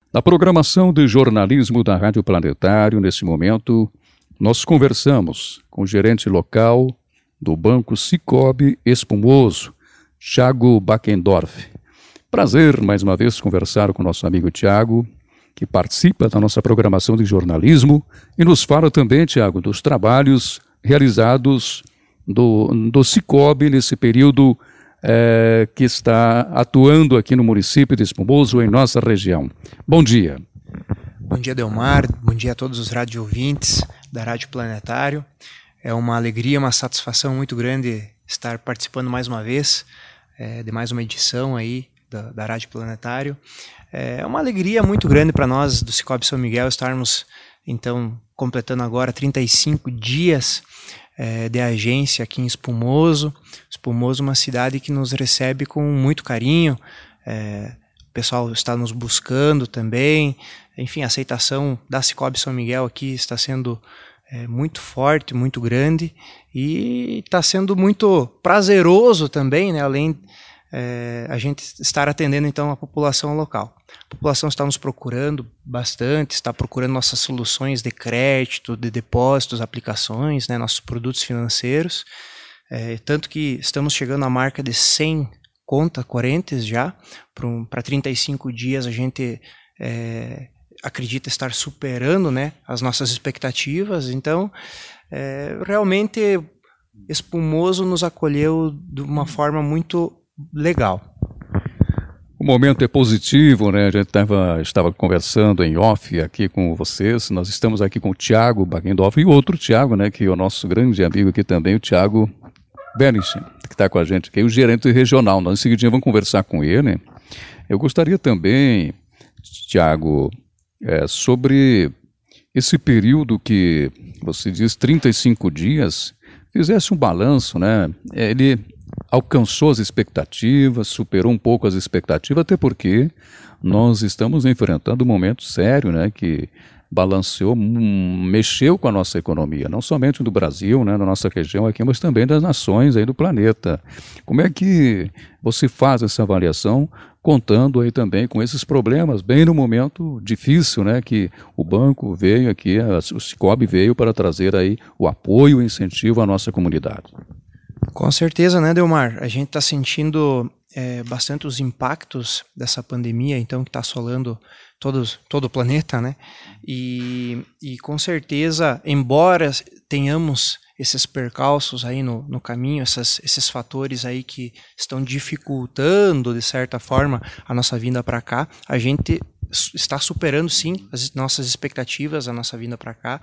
Na programação de jornalismo da Rádio Planetário, nesse momento, nós conversamos com o gerente local do Banco Sicoob Espumoso, Thiago Backendorf. Prazer, mais uma vez, conversar com o nosso amigo Thiago, que participa da nossa programação de jornalismo e nos fala também, Thiago, dos trabalhos realizados do Sicoob nesse período que está atuando aqui no município de Espumoso, em nossa região. Bom dia. Bom dia, Delmar. Bom dia a todos os rádio ouvintes da Rádio Planetário. É uma alegria, uma satisfação muito grande estar participando mais uma vez de mais uma edição aí da Rádio Planetário. É uma alegria muito grande para nós do Sicoob São Miguel estarmos, então, completando agora 35 dias de agência aqui em Espumoso. Espumoso é uma cidade que nos recebe com muito carinho. O pessoal está nos buscando também. Enfim, a aceitação da Sicoob São Miguel aqui está sendo muito forte, muito grande, e está sendo muito prazeroso também, né? Além a gente estar atendendo então a população local. A população está nos procurando bastante, está procurando nossas soluções de crédito, de depósitos, aplicações, né, nossos produtos financeiros, tanto que estamos chegando à marca de 100 conta correntes já, para 35 dias a gente acredita estar superando, né, as nossas expectativas. Então, realmente Espumoso nos acolheu de uma forma muito legal. O momento é positivo, né? A gente estava conversando em off aqui com vocês. Nós estamos aqui com o Thiago Backendorf e outro Thiago, né? Que é o nosso grande amigo aqui também, o Thiago Bernstein, que está com a gente aqui, o gerente regional. Nós em seguida vamos conversar com ele. Eu gostaria também, Thiago, sobre esse período que você diz 35 dias, fizesse um balanço, né? Ele alcançou as expectativas, superou um pouco as expectativas, até porque nós estamos enfrentando um momento sério, né, que balanceou, mexeu com a nossa economia, não somente do Brasil, né, na nossa região aqui, mas também das nações aí do planeta. Como é que você faz essa avaliação, contando aí também com esses problemas, bem no momento difícil, né, que o banco veio aqui, o Sicoob veio para trazer aí o apoio e o incentivo à nossa comunidade? Com certeza, né, Delmar? A gente está sentindo bastante os impactos dessa pandemia, então, que está assolando todo o planeta, né? E com certeza, embora tenhamos esses percalços aí no caminho, esses fatores aí que estão dificultando, de certa forma, a nossa vinda para cá, a gente está superando, sim, as nossas expectativas, a nossa vinda para cá.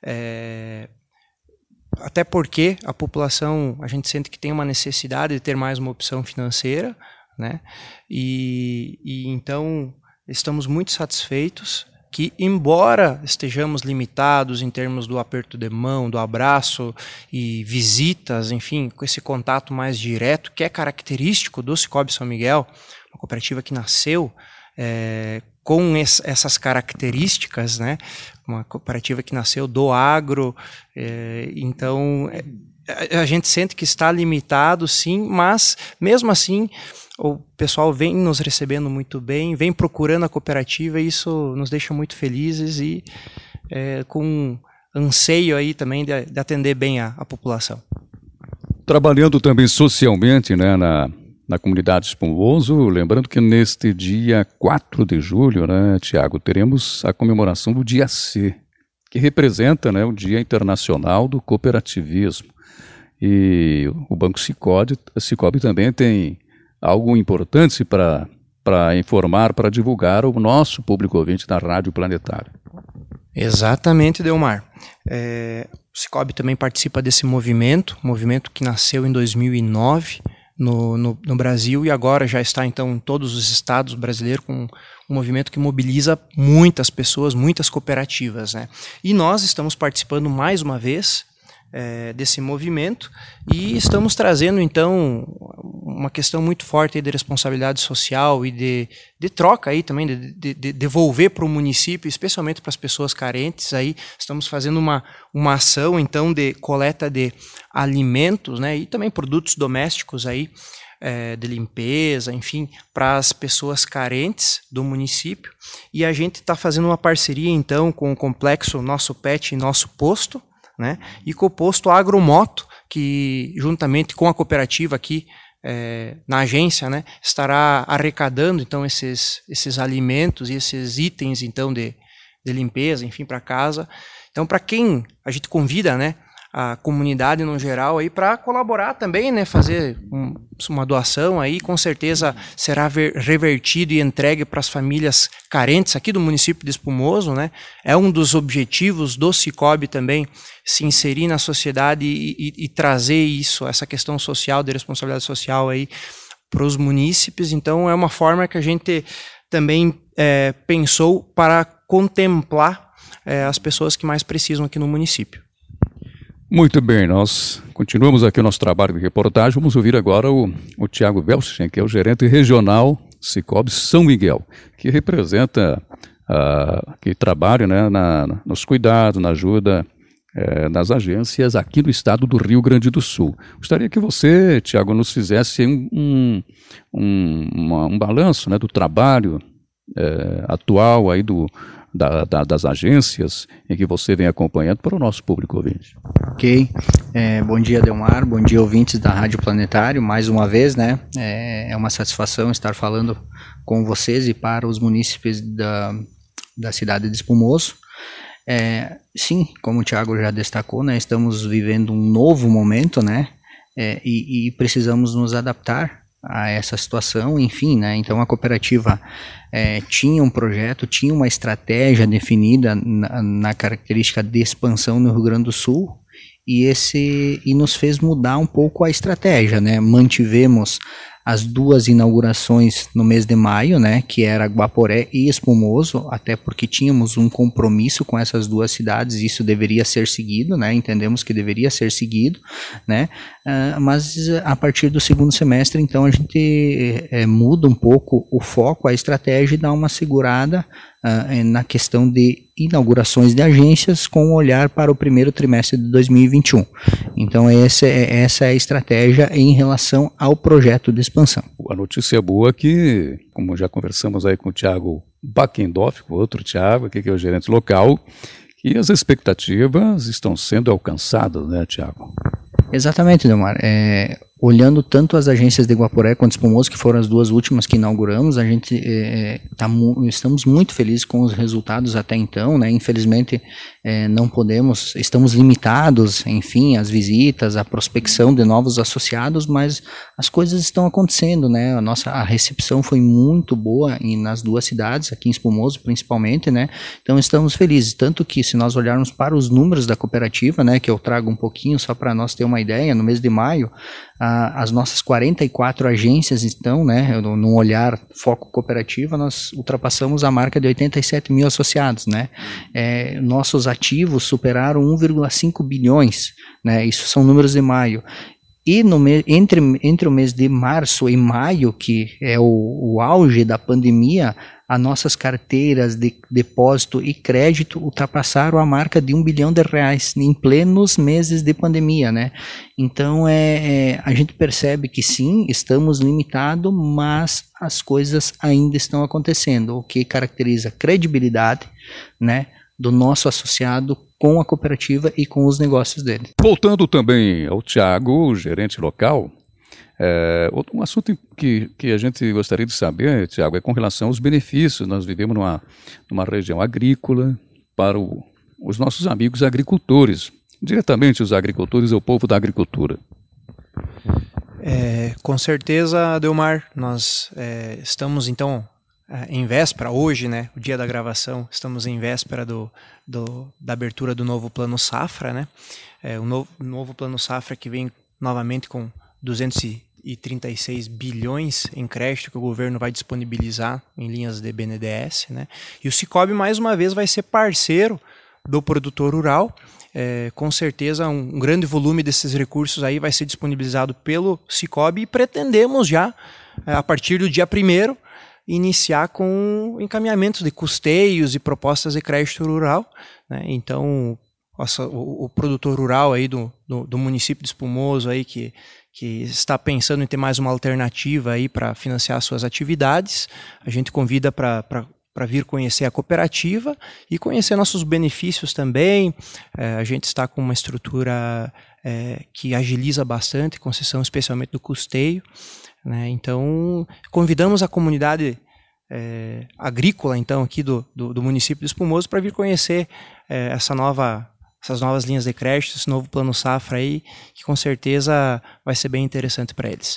Até porque a população, a gente sente que tem uma necessidade de ter mais uma opção financeira, né? E então estamos muito satisfeitos que, embora estejamos limitados em termos do aperto de mão, do abraço e visitas, enfim, com esse contato mais direto, que é característico do Sicoob São Miguel, uma cooperativa que nasceu com essas características, né? Uma cooperativa que nasceu do agro, então a gente sente que está limitado, sim, mas mesmo assim o pessoal vem nos recebendo muito bem, vem procurando a cooperativa, e isso nos deixa muito felizes e com anseio aí também de atender bem a população. Trabalhando também socialmente, né, na comunidade de Espumoso, lembrando que neste dia 4 de julho, né, Thiago, teremos a comemoração do Dia C, que representa, né, o Dia Internacional do Cooperativismo. E o Banco Sicoob também tem algo importante para informar, para divulgar o nosso público ouvinte da Rádio Planetário. Exatamente, Delmar. O Sicoob também participa desse movimento que nasceu em 2009, no Brasil, e agora já está então em todos os estados brasileiros, com um movimento que mobiliza muitas pessoas, muitas cooperativas, né? E nós estamos participando mais uma vez desse movimento, e estamos trazendo então uma questão muito forte aí de responsabilidade social e de troca aí também, de devolver para o município, especialmente para as pessoas carentes. Aí estamos fazendo uma ação então de coleta de alimentos, né, e também produtos domésticos aí de limpeza, enfim, para as pessoas carentes do município. E a gente está fazendo uma parceria, então, com o complexo Nosso Pet e Nosso Posto, né, e com o posto Agromoto, que juntamente com a cooperativa aqui na agência, né, estará arrecadando então esses alimentos e esses itens então de limpeza, enfim, para casa. Então, para quem a gente convida, né, a comunidade no geral aí para colaborar também, né, fazer uma doação aí, com certeza será revertido e entregue para as famílias carentes aqui do município de Espumoso, né? É um dos objetivos do Cicobi também se inserir na sociedade e trazer isso, essa questão social, de responsabilidade social aí para os munícipes. Então é uma forma que a gente também pensou para contemplar as pessoas que mais precisam aqui no município. Muito bem, nós continuamos aqui o nosso trabalho de reportagem. Vamos ouvir agora o Tiago Welschen, que é o gerente regional Cicobi São Miguel, que representa, que trabalha, né, nos cuidados, na ajuda nas agências aqui no estado do Rio Grande do Sul. Gostaria que você, Tiago, nos fizesse um balanço, né, do trabalho atual aí das agências em que você vem acompanhando para o nosso público ouvinte. Ok, bom dia, Delmar, bom dia, ouvintes da Rádio Planetário, mais uma vez, né, é uma satisfação estar falando com vocês e para os munícipes da cidade de Espumoso. Sim, como o Thiago já destacou, né, estamos vivendo um novo momento, né, e precisamos nos adaptar a essa situação, enfim, né, então a cooperativa tinha um projeto, tinha uma estratégia definida na característica de expansão no Rio Grande do Sul, e nos fez mudar um pouco a estratégia, né, mantivemos as duas inaugurações no mês de maio, né, que era Guaporé e Espumoso, até porque tínhamos um compromisso com essas duas cidades, e isso deveria ser seguido, né, entendemos que deveria ser seguido, né, mas a partir do segundo semestre, então, a gente muda um pouco o foco, a estratégia, e dá uma segurada na questão de inaugurações de agências com um olhar para o primeiro trimestre de 2021. Então essa é a estratégia em relação ao projeto de expansão. A notícia boa é que, como já conversamos aí com o Thiago Backendorf, com outro Thiago aqui que é o gerente local, que as expectativas estão sendo alcançadas, né, Thiago? Exatamente, Delmar. Olhando tanto as agências de Guaporé quanto Espumoso, que foram as duas últimas que inauguramos, a gente estamos muito felizes com os resultados até então, né? Infelizmente não podemos, estamos limitados, enfim, às visitas, à prospecção de novos associados, mas as coisas estão acontecendo, né? A recepção foi muito boa nas duas cidades, aqui em Espumoso principalmente, né? Então estamos felizes, tanto que se nós olharmos para os números da cooperativa, né, que eu trago um pouquinho só para nós ter uma ideia, no mês de maio, as nossas 44 agências estão, né, num olhar foco cooperativa, nós ultrapassamos a marca de 87 mil associados, né, nossos ativos superaram 1,5 bilhões, né, isso são números de maio. E entre o mês de março e maio, que é o auge da pandemia, as nossas carteiras de depósito e crédito ultrapassaram a marca de R$1 bilhão em plenos meses de pandemia, né? Então a gente percebe que sim, estamos limitados, mas as coisas ainda estão acontecendo, o que caracteriza a credibilidade, né, do nosso associado com a cooperativa e com os negócios dele. Voltando também ao Thiago, gerente local, um assunto que a gente gostaria de saber, Thiago, é com relação aos benefícios. Nós vivemos numa região agrícola, para os nossos amigos agricultores, diretamente os agricultores e o povo da agricultura. Com certeza, Delmar, nós estamos então em véspera, hoje, né, o dia da gravação, estamos em véspera da abertura do novo Plano Safra, né, o novo Plano Safra que vem novamente com 236 bilhões em crédito que o governo vai disponibilizar em linhas de BNDES, né, e o Cicobi mais uma vez vai ser parceiro do produtor rural. Com certeza um grande volume desses recursos aí vai ser disponibilizado pelo Cicobi, e pretendemos já, a partir do dia 1º, iniciar com encaminhamentos de custeios e propostas de crédito rural, né? Então, o produtor rural aí do município de Espumoso aí que está pensando em ter mais uma alternativa aí para financiar suas atividades, a gente convida para vir conhecer a cooperativa e conhecer nossos benefícios também. A gente está com uma estrutura que agiliza bastante, concessão especialmente do custeio, né? Então, convidamos a comunidade agrícola então aqui do município de Espumoso para vir conhecer essas novas linhas de crédito, esse novo plano safra aí, que com certeza vai ser bem interessante para eles.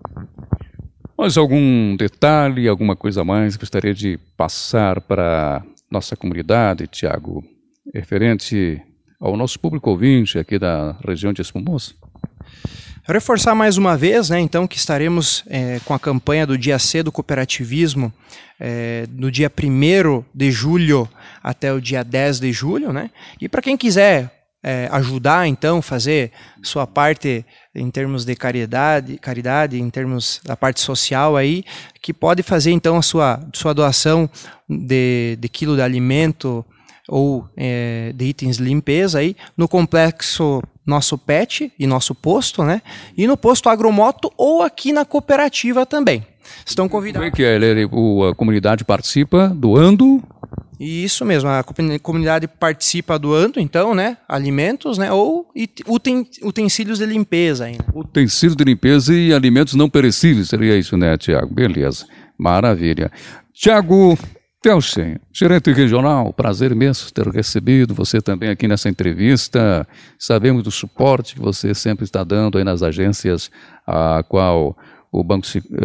Mais algum detalhe, alguma coisa a mais que gostaria de passar para nossa comunidade, Tiago, referente ao nosso público ouvinte aqui da região de Espumoso? Reforçar mais uma vez, né, então, que estaremos com a campanha do Dia C do Cooperativismo no dia 1º de julho até o dia 10 de julho, né? E para quem quiser ajudar, então, fazer sua parte em termos de caridade, em termos da parte social aí, que pode fazer, então, a sua doação de quilo de alimento ou de itens de limpeza aí, no complexo Nosso Pet e nosso posto, né? E no posto Agromoto ou aqui na cooperativa também. Estão convidados. Como é que a comunidade participa doando? Isso mesmo, a comunidade participa doando, então, né, alimentos, né, ou utensílios de limpeza ainda. Utensílios de limpeza e alimentos não perecíveis, seria isso, né, Tiago? Beleza, maravilha. Tiago Felchen, gerente regional, prazer imenso ter recebido você também aqui nessa entrevista. Sabemos do suporte que você sempre está dando aí nas agências a qual o Banco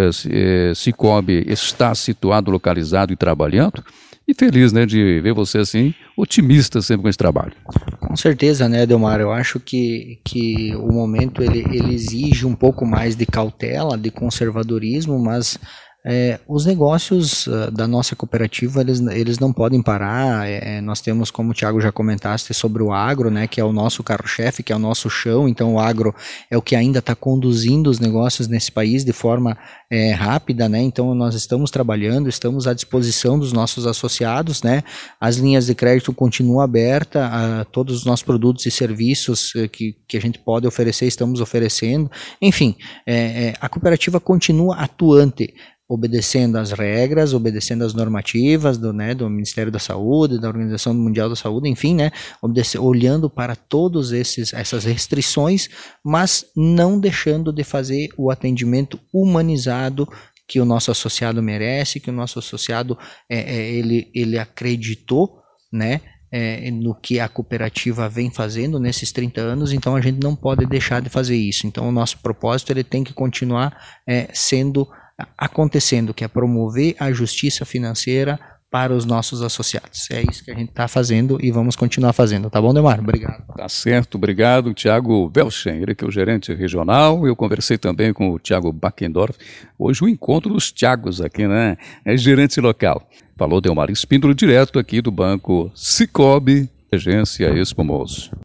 Sicoob está situado, localizado e trabalhando. E feliz, né, de ver você assim, otimista sempre com esse trabalho. Com certeza, né, Delmar, eu acho que o momento ele exige um pouco mais de cautela, de conservadorismo, mas os negócios da nossa cooperativa, eles não podem parar. Nós temos, como o Thiago já comentaste, sobre o agro, né, que é o nosso carro-chefe, que é o nosso chão. Então o agro é o que ainda está conduzindo os negócios nesse país de forma rápida, né? Então nós estamos trabalhando, estamos à disposição dos nossos associados, né? As linhas de crédito continuam abertas, todos os nossos produtos e serviços que a gente pode oferecer, estamos oferecendo. Enfim, a cooperativa continua atuante, obedecendo às regras, obedecendo às normativas do Ministério da Saúde, da Organização Mundial da Saúde, enfim, né, olhando para todas essas restrições, mas não deixando de fazer o atendimento humanizado que o nosso associado merece, que o nosso associado ele acreditou, né, no que a cooperativa vem fazendo nesses 30 anos, então a gente não pode deixar de fazer isso. Então o nosso propósito ele tem que continuar acontecendo, que é promover a justiça financeira para os nossos associados. É isso que a gente está fazendo e vamos continuar fazendo. Tá bom, Delmar? Obrigado. Tá certo, obrigado, Tiago Felchen, ele que é o gerente regional. Eu conversei também com o Tiago Backendorf. Hoje o encontro dos Tiagos aqui, né? É gerente local. Falou Delmar Espíndola, direto aqui do Banco Sicoob, Agência Espumoso.